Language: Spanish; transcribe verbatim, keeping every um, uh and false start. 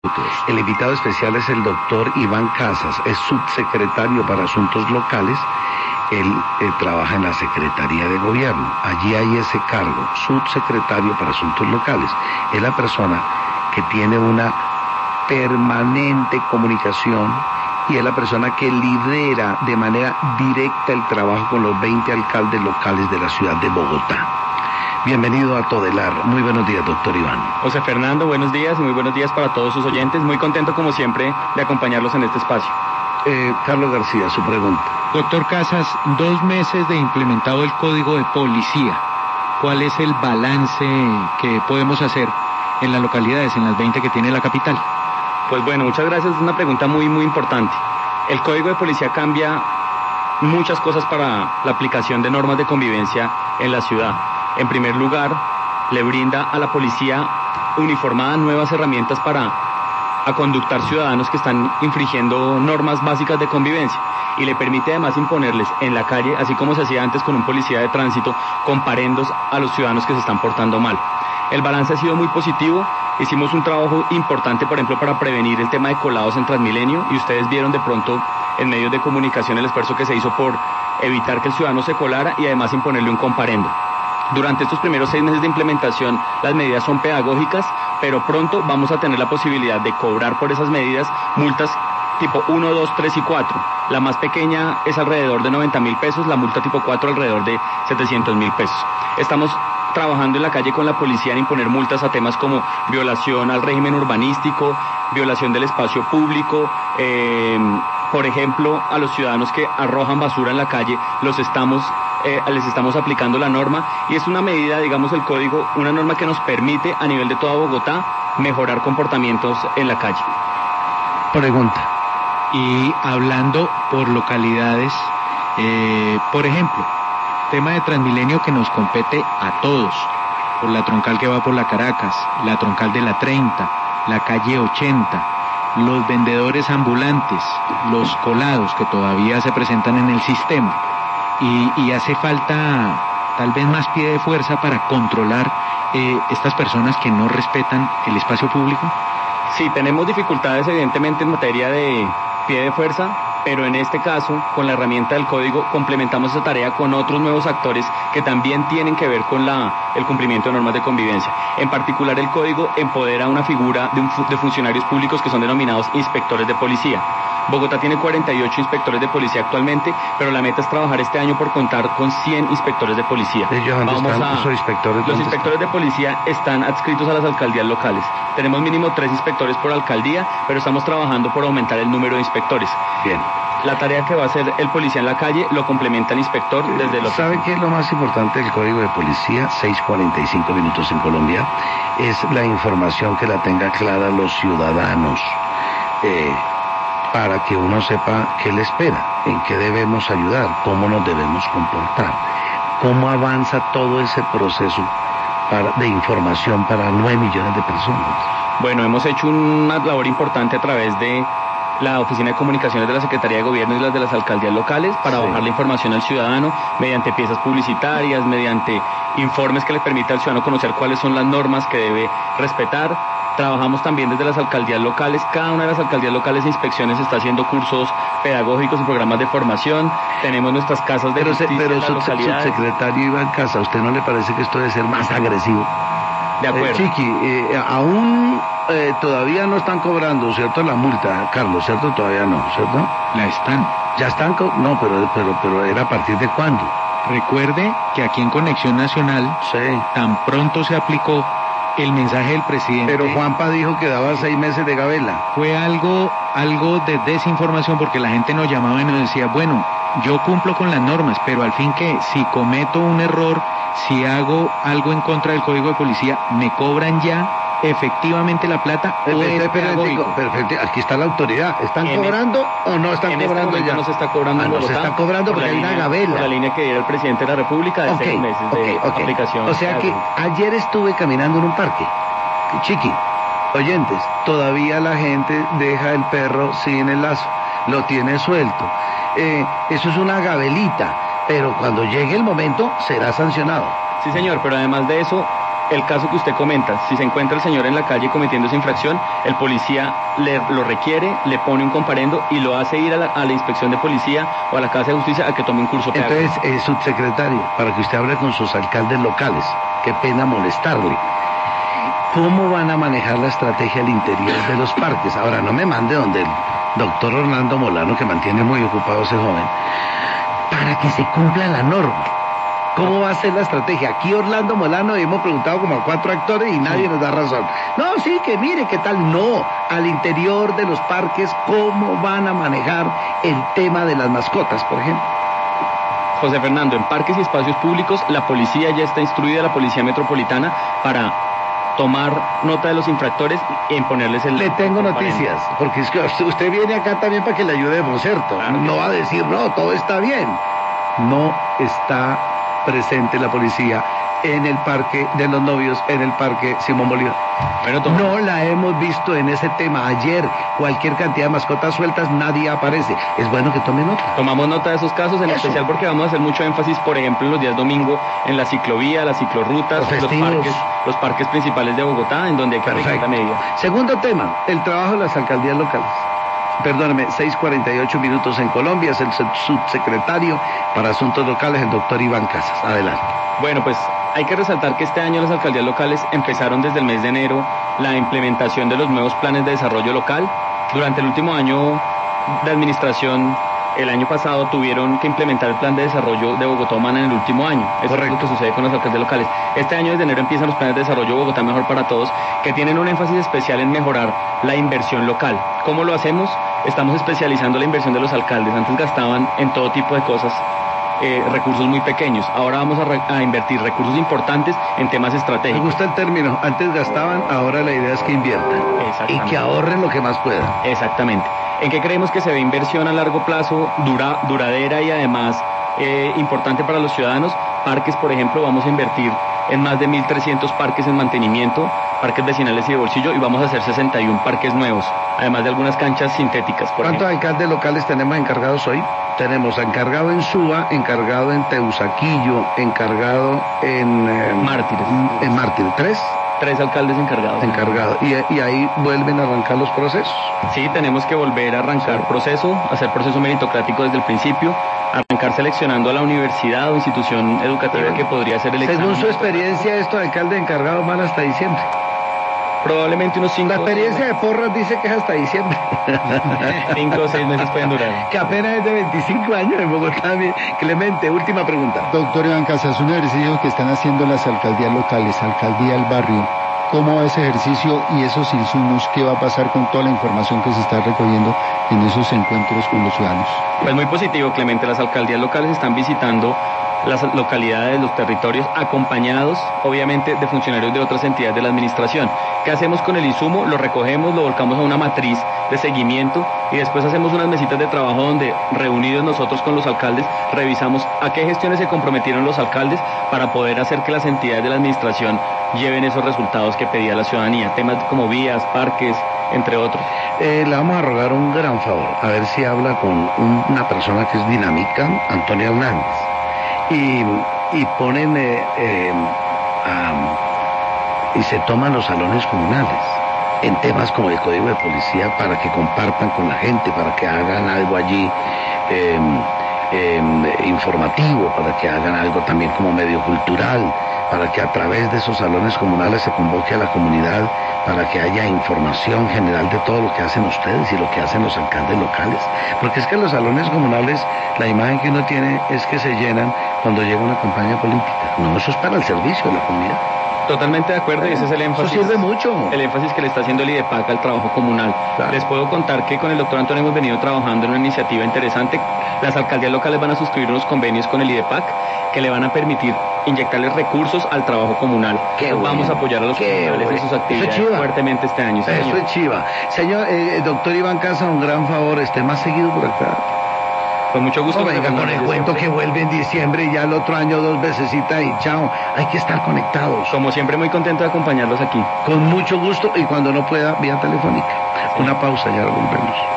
El invitado especial es el doctor Iván Casas, es subsecretario para Asuntos Locales. Él eh, trabaja en la Secretaría de Gobierno. Allí hay ese cargo, subsecretario para Asuntos Locales. Es la persona que tiene una permanente comunicación y es la persona que lidera de manera directa el trabajo con los veinte alcaldes locales de la ciudad de Bogotá. Bienvenido a Todelar. Muy buenos días, doctor Iván. José Fernando, buenos días y muy buenos días para todos sus oyentes. Muy contento, como siempre, de acompañarlos en este espacio. Eh, Carlos García, su pregunta. Doctor Casas, dos meses de implementado el Código de Policía. ¿Cuál es el balance que podemos hacer en las localidades, en las veinte que tiene la capital? Pues bueno, muchas gracias. Es una pregunta muy, muy importante. El Código de Policía cambia muchas cosas para la aplicación de normas de convivencia en la ciudad. En primer lugar, le brinda a la policía uniformada nuevas herramientas para aconductar ciudadanos que están infringiendo normas básicas de convivencia y le permite además imponerles en la calle, así como se hacía antes con un policía de tránsito, comparendos a los ciudadanos que se están portando mal. El balance ha sido muy positivo. Hicimos un trabajo importante, por ejemplo, para prevenir el tema de colados en Transmilenio, y ustedes vieron de pronto en medios de comunicación el esfuerzo que se hizo por evitar que el ciudadano se colara y además imponerle un comparendo. Durante estos primeros seis meses de implementación, las medidas son pedagógicas, pero pronto vamos a tener la posibilidad de cobrar por esas medidas multas tipo uno, dos, tres y cuatro. La más pequeña es alrededor de noventa mil pesos, la multa tipo cuatro alrededor de setecientos mil pesos. Estamos trabajando en la calle con la policía en imponer multas a temas como violación al régimen urbanístico, violación del espacio público, eh, por ejemplo, a los ciudadanos que arrojan basura en la calle, los estamos, eh, les estamos aplicando la norma, y es una medida, digamos, el código, una norma que nos permite a nivel de toda Bogotá mejorar comportamientos en la calle. Pregunta. Y hablando por localidades, eh, por ejemplo, tema de Transmilenio que nos compete a todos, por la troncal que va por la Caracas, la troncal de la treinta, la calle ochenta, los vendedores ambulantes, los colados que todavía se presentan en el sistema, y, y hace falta tal vez más pie de fuerza para controlar eh, estas personas que no respetan el espacio público. Sí, tenemos dificultades evidentemente en materia de pie de fuerza, pero en este caso, con la herramienta del código, complementamos esa tarea con otros nuevos actores que también tienen que ver con la, el cumplimiento de normas de convivencia. En particular, el código empodera una figura de, un, de funcionarios públicos que son denominados inspectores de policía. Bogotá tiene cuarenta y ocho inspectores de policía actualmente, pero la meta es trabajar este año por contar con cien inspectores de policía. ¿Ellos dónde Vamos están? a, ¿Esos inspectores los inspectores están? de policía están adscritos a las alcaldías locales. Tenemos mínimo tres inspectores por alcaldía, pero estamos trabajando por aumentar el número de inspectores. Bien. La tarea que va a hacer el policía en la calle lo complementa el inspector desde los... ¿Sabe qué es lo más importante del Código de Policía? seis cuarenta y cinco minutos en Colombia. Es la información que la tenga clara los ciudadanos, eh, para que uno sepa qué le espera, en qué debemos ayudar, cómo nos debemos comportar, cómo avanza todo ese proceso para, de información para nueve millones de personas. Bueno, hemos hecho una labor importante a través de la Oficina de Comunicaciones de la Secretaría de Gobierno y las de las alcaldías locales para sí. bajar la información al ciudadano mediante piezas publicitarias, mediante informes que le permita al ciudadano conocer cuáles son las normas que debe respetar. Trabajamos también desde las alcaldías locales. Cada una de las alcaldías locales de inspecciones está haciendo cursos pedagógicos y programas de formación. Tenemos nuestras casas de pero justicia Pero en las localidades. Subsecretario Iván Casa, ¿a usted no le parece que esto debe ser más agresivo? De acuerdo. Eh, Chiqui, eh, aún eh, todavía no están cobrando, ¿cierto? La multa, Carlos, ¿cierto? Todavía no, ¿cierto? La están. ¿Ya están? Co- no, pero, pero, pero ¿era a partir de cuándo? Recuerde que aquí en Conexión Nacional, Sí. tan pronto se aplicó el mensaje del presidente. Pero Juanpa dijo que daba seis meses de gabela. Fue algo, algo de desinformación, porque la gente nos llamaba y nos decía, bueno, yo cumplo con las normas, pero al fin que si cometo un error, si hago algo en contra del Código de Policía, ¿me cobran ya efectivamente la plata o es pedagógico? Perfecto, aquí está la autoridad. ¿Están En cobrando o no están en este cobrando momento ya? no se está cobrando Ah, en no Bogotá. se está cobrando por porque la hay una línea- gabela. Por la línea que diera el presidente de la República de Ok, seis meses de ok, ok. aplicación. O sea que ayer estuve caminando en un parque. Chiqui, oyentes, todavía la gente deja el perro sin el lazo, lo tiene suelto. Eh, eso es una gabelita, pero cuando llegue el momento será sancionado. Sí, señor, pero además de eso, el caso que usted comenta, si se encuentra el señor en la calle cometiendo esa infracción, el policía le, lo requiere, le pone un comparendo y lo hace ir a la, a la inspección de policía o a la Casa de Justicia a que tome un curso pedagógico. Entonces, eh, subsecretario, para que usted hable con sus alcaldes locales, qué pena molestarle. ¿Cómo van a manejar la estrategia al interior de los parques? Ahora, no me mande donde el doctor Orlando Molano, que mantiene muy ocupado ese joven, para que se cumpla la norma. ¿Cómo va a ser la estrategia? Aquí Orlando Molano hemos preguntado como a cuatro actores y nadie nos da razón. No, sí, que mire, ¿qué tal? No, al interior de los parques, ¿cómo van a manejar el tema de las mascotas, por ejemplo? José Fernando, en parques y espacios públicos, la policía ya está instruida, la policía metropolitana, para tomar nota de los infractores y imponerles el... Le tengo noticias, porque es que usted viene acá también para que le ayudemos, ¿cierto? Claro. No va a decir, no, todo está bien. No está presente la policía en el Parque de los Novios, en el Parque Simón Bolívar. Bueno, toma... No la hemos visto en ese tema. Ayer, cualquier cantidad de mascotas sueltas, nadie aparece. Es bueno que tome nota. Tomamos nota de esos casos, en Eso. especial porque vamos a hacer mucho énfasis, por ejemplo, en los días domingo, en la ciclovía, las ciclorrutas, Los los, festivos. parques, los parques principales de Bogotá, en donde hay que aplicar Perfecto. la medida. Segundo tema, el trabajo de las alcaldías locales. Perdóneme, seis cuarenta y ocho minutos en Colombia, es el subsecretario para Asuntos Locales, el doctor Iván Casas. Adelante. Bueno, pues hay que resaltar que este año las alcaldías locales empezaron desde el mes de enero la implementación de los nuevos planes de desarrollo local. Durante el último año de administración, el año pasado tuvieron que implementar el plan de desarrollo de Bogotá Humana en el último año. Eso Correcto. es lo que sucede con las alcaldías locales. Este año desde enero empiezan los planes de desarrollo Bogotá Mejor para Todos, que tienen un énfasis especial en mejorar la inversión local. ¿Cómo lo hacemos? Estamos especializando la inversión de los alcaldes. Antes gastaban en todo tipo de cosas eh, recursos muy pequeños. Ahora vamos a, re- a invertir recursos importantes en temas Me estratégicos. gusta el término. Antes gastaban, ahora la idea es que inviertan. Y Exactamente. que ahorren lo que más puedan. Exactamente. ¿En qué creemos que se ve inversión a largo plazo, dura, duradera y además eh, importante para los ciudadanos? Parques, por ejemplo, vamos a invertir en más de mil trescientos parques en mantenimiento, parques vecinales y de bolsillo, y vamos a hacer sesenta y uno parques nuevos, además de algunas canchas sintéticas, por ¿Cuántos ejemplo. alcaldes locales tenemos encargados hoy? Tenemos encargado en Suba, encargado en Teusaquillo, encargado en... eh, Mártires. En Mártires. ¿Tres? Tres alcaldes encargados. Encargado. Y, y ahí vuelven a arrancar los procesos. Sí, tenemos que volver a arrancar proceso, hacer proceso meritocrático desde el principio, arrancar seleccionando a la universidad o institución educativa que podría ser el examen. Según su experiencia, estos alcaldes encargados van hasta diciembre. Probablemente unos cinco La experiencia de Porras dice que es hasta diciembre. cinco o seis meses pueden durar. Que apenas es de veinticinco años en Bogotá. Clemente, última pregunta. Doctor Iván Casas, un ejercicio que están haciendo las alcaldías locales, alcaldía del barrio. ¿Cómo va ese ejercicio y esos insumos? ¿Qué va a pasar con toda la información que se está recogiendo en esos encuentros con los ciudadanos? Pues muy positivo, Clemente. Las alcaldías locales están visitando las localidades, los territorios, acompañados, obviamente, de funcionarios de otras entidades de la administración. ¿Qué hacemos con el insumo? Lo recogemos, lo volcamos a una matriz de seguimiento y después hacemos unas mesitas de trabajo donde, reunidos nosotros con los alcaldes, revisamos a qué gestiones se comprometieron los alcaldes para poder hacer que las entidades de la administración lleven esos resultados que pedía la ciudadanía. Temas como vías, parques, entre otros. Eh, le vamos a rogar un gran favor, a ver si habla con un- una persona que es dinámica, Antonio Hernández, y, y ponen eh, eh, am, y se toman los salones comunales en temas como el código de policía para que compartan con la gente, para que hagan algo allí eh, eh, informativo, para que hagan algo también como medio cultural, para que a través de esos salones comunales se convoque a la comunidad, para que haya información general de todo lo que hacen ustedes y lo que hacen los alcaldes locales. Porque es que los salones comunales, la imagen que uno tiene es que se llenan cuando llega una campaña política. No, eso es para el servicio de la comunidad. Totalmente de acuerdo, y ese es el énfasis. Eso sirve mucho. El énfasis que le está haciendo el IDEPAC al trabajo comunal. Claro. Les puedo contar que con el doctor Antonio hemos venido trabajando en una iniciativa interesante. Las alcaldías locales van a suscribir unos convenios con el IDEPAC que le van a permitir inyectarles recursos al trabajo comunal. Qué bueno. Vamos a apoyar a los Qué comunales bueno. en sus Eso es actividades chiva. fuertemente este año. sí, Eso señor. es chiva. Señor, eh, doctor Iván Casa, un gran favor, esté más seguido por acá. Con mucho gusto. No venga con el cuento que vuelve en diciembre y ya el otro año dos vecesitas y chao. Hay que estar conectados. Como siempre, muy contento de acompañarlos aquí. Con mucho gusto y cuando no pueda, vía telefónica. Una pausa, ya volvemos.